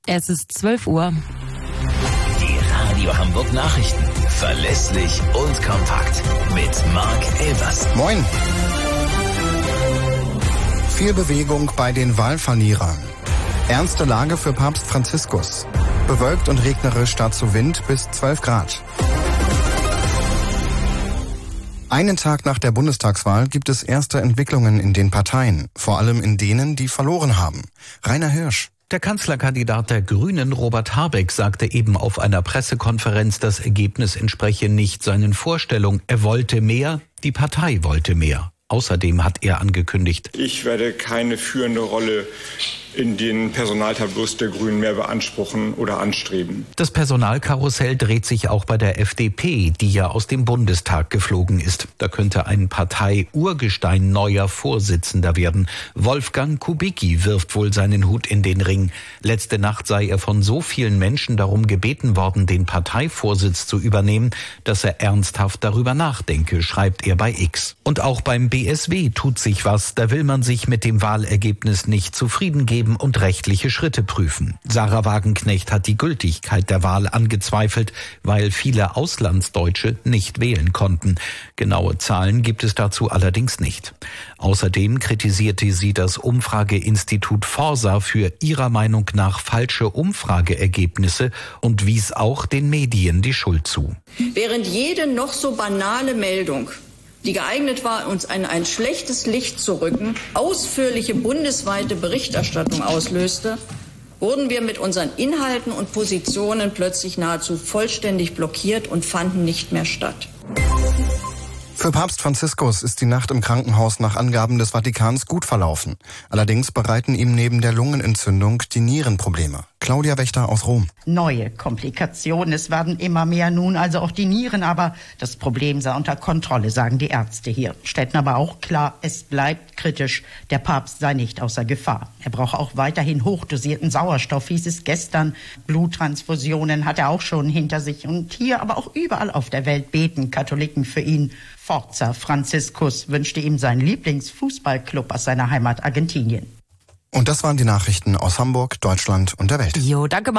Es ist 12 Uhr. Die Radio Hamburg Nachrichten. Verlässlich und kompakt. Mit Marc Elvers. Moin. Viel Bewegung bei den Wahlverlierern. Ernste Lage für Papst Franziskus. Bewölkt und regnerisch, dazu Wind bis 12 Grad. Einen Tag nach der Bundestagswahl gibt es erste Entwicklungen in den Parteien, vor allem in denen, die verloren haben. Rainer Hirsch. Der Kanzlerkandidat der Grünen, Robert Habeck, sagte eben auf einer Pressekonferenz, das Ergebnis entspreche nicht seinen Vorstellungen. Er wollte mehr, die Partei wollte mehr. Außerdem hat er angekündigt: Ich werde keine führende Rolle in den Personaltableaus der Grünen mehr beanspruchen oder anstreben. Das Personalkarussell dreht sich auch bei der FDP, die ja aus dem Bundestag geflogen ist. Da könnte ein Partei-Urgestein neuer Vorsitzender werden. Wolfgang Kubicki wirft wohl seinen Hut in den Ring. Letzte Nacht sei er von so vielen Menschen darum gebeten worden, den Parteivorsitz zu übernehmen, dass er ernsthaft darüber nachdenke, schreibt er bei X. Und auch beim BSW tut sich was. Da will man sich mit dem Wahlergebnis nicht zufrieden geben und rechtliche Schritte prüfen. Sarah Wagenknecht hat die Gültigkeit der Wahl angezweifelt, weil viele Auslandsdeutsche nicht wählen konnten. Genaue Zahlen gibt es dazu allerdings nicht. Außerdem kritisierte sie das Umfrageinstitut Forsa für ihrer Meinung nach falsche Umfrageergebnisse und wies auch den Medien die Schuld zu. Während jede noch so banale Meldung, die geeignet war, uns in ein schlechtes Licht zu rücken, ausführliche bundesweite Berichterstattung auslöste, wurden wir mit unseren Inhalten und Positionen plötzlich nahezu vollständig blockiert und fanden nicht mehr statt. Für Papst Franziskus ist die Nacht im Krankenhaus nach Angaben des Vatikans gut verlaufen. Allerdings bereiten ihm neben der Lungenentzündung die Nieren Probleme. Claudia Wächter aus Rom. Neue Komplikationen, es werden immer mehr nun, also auch die Nieren, aber das Problem sei unter Kontrolle, sagen die Ärzte hier. Stellten aber auch klar, es bleibt kritisch, der Papst sei nicht außer Gefahr. Er brauche auch weiterhin hochdosierten Sauerstoff, hieß es gestern. Bluttransfusionen hat er auch schon hinter sich und hier, aber auch überall auf der Welt beten Katholiken für ihn. Forza Franziskus wünschte ihm sein Lieblingsfußballclub aus seiner Heimat Argentinien. Und das waren die Nachrichten aus Hamburg, Deutschland und der Welt. Jo, danke.